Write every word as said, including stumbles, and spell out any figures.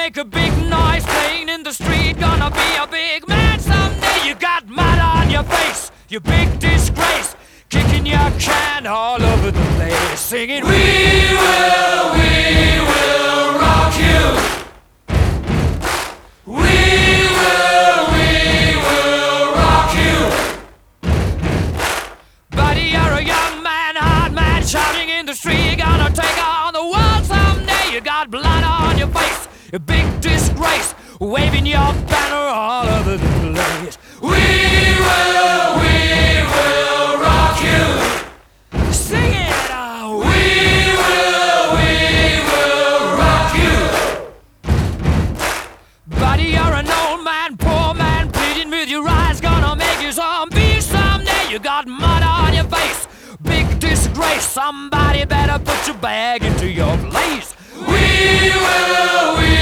make a big noise playing in the street. Gonna be a big man someday. You got mud on your face, you big disgrace. Kicking your can all over the place, singing, we will, we will rock you. We will, we will rock you. Buddy, you're a young man, hard man, shouting in the street. You're gonna take on the world someday. You got blood on your face, a big disgrace, waving your banner all over the place. We will, we will rock you. Sing it out. We will, we will rock you. Buddy, you're an old man, poor man, pleading with your eyes. Gonna make you zombie someday. You got mud on your face, big disgrace. Somebody better put your bag into your place. We will, we